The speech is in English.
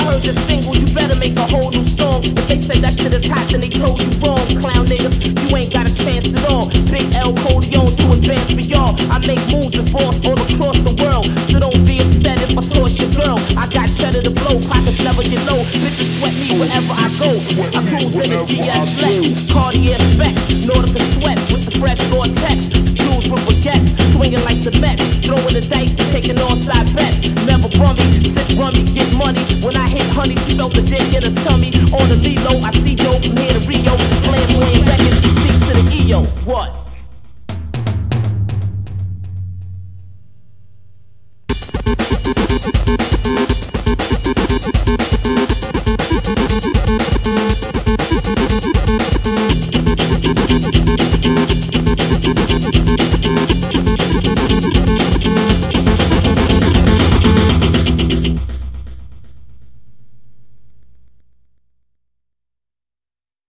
heard your single, you better make a whole new song. If they say that shit is hot, then they told you wrong. Clown niggas, you ain't got a chance at all. Big L Codeon to advance for y'all. I make moves and boss all across the world. So don't be upset if I toss your girl. I got cheddar to blow, pockets never get low. Bitches sweat me wherever I go. I cruise in the GS Flex, Cartier specs, Nautica sweats with the fresh Gore-Tex. Jewels with baguettes, swinging like the Mets, throwing the dice and taking onside bets. Never bummy, sit rummy, get money. When I hit honey, she felt the dick in her tummy. On the Lilo, I